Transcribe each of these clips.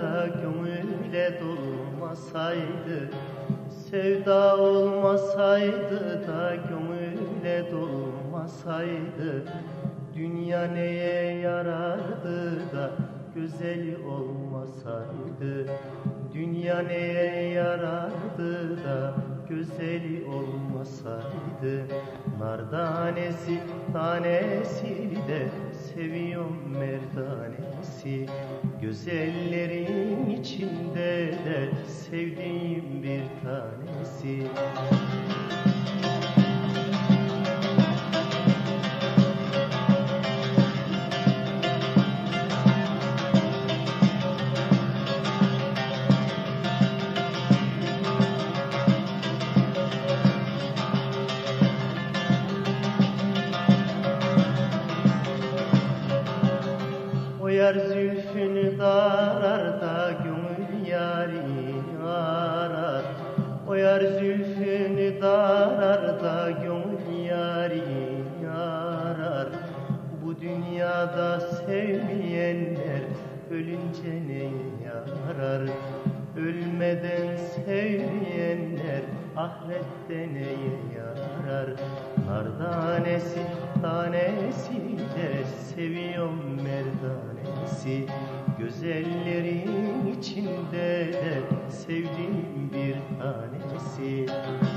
da gönüle dolmasaydı, sevda olmasaydı da gönüle dolmasaydı, dünya neye yarardı da güzel olmasaydı, dünya neye yarardı da güzel olmasaydı. Nar tanesi tanesi de seviyorum merdanesi, güzellerin içinde de sevdiğim bir tanesi. O yar zülfünü darar da gönül yari arar. O yar zülfünü darar da gönül yari arar. Bu dünyada sevmeyenler ölünce neye yarar? Ölmeden sevmeyenler ahirette neye yarar? Nar tanesi tanesi de seviyorum merdanesi, güzellerin içinde de sevdiğim bir tanesi.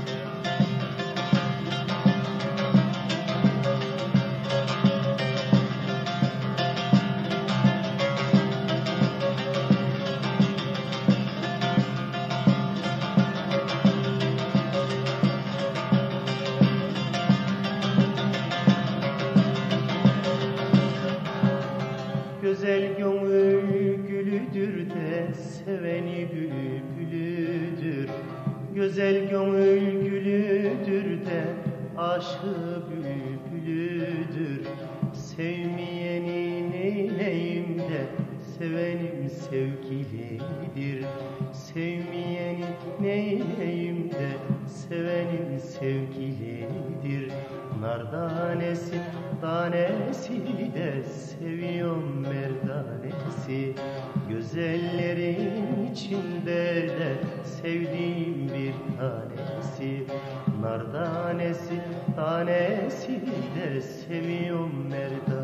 Güzel gönül gülüdür de seveni bülbülüdür. Güzel gönül gülüdür de aşığı bülbülüdür. Sevmeyeni neyleyim de sevenim sevgilidir. Sevmeyeni neyleyim de sevenim sevgilidir. Nar tanesi tanesi de seviyorum merdanesi, güzellerin içinde de sevdiğim bir tanesi. Nar tanesi tanesi de seviyorum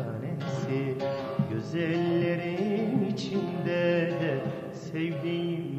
merdanesi, güzellerin içinde de sevdiğim